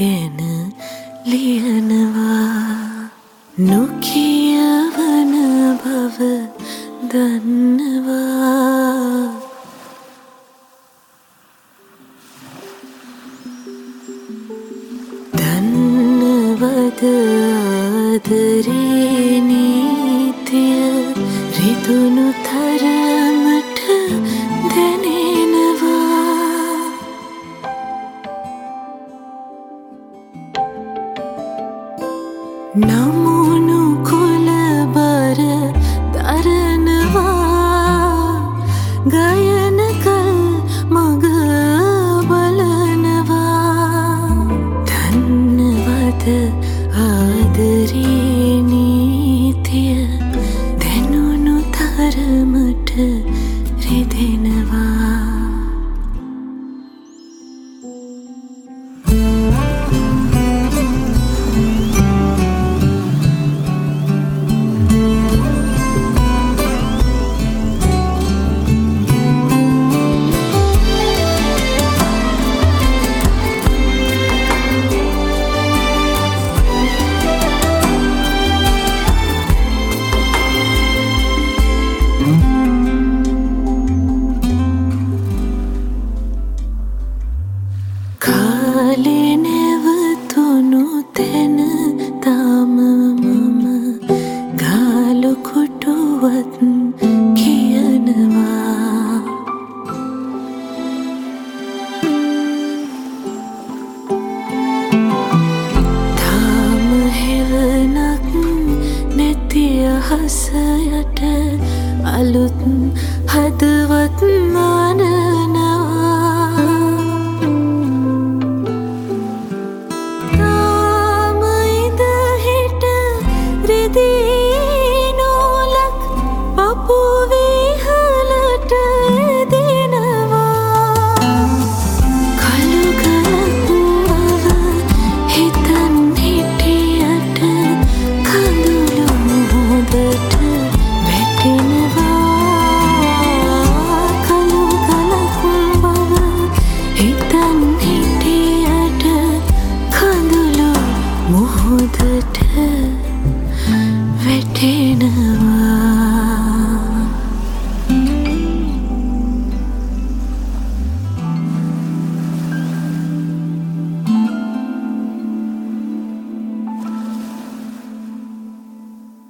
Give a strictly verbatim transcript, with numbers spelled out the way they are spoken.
ගැන ලියනවා නොකියවන බව දන්නවා දන්නවද ආදරේ නීතිය රිදුණු තරමට දැනෙනවා නමුණු කොළබර දරනවා ගයනකල් මග බලනවා දන්නවද ආදරේ නීතිය දැනුණු තරමට රිදෙනවා කාලේ නැවතුණු තැන තාම මම ගාලු කොටුවත් කියනවා තාම හෙවණක් නැති අහස යට අලුත් හදවත්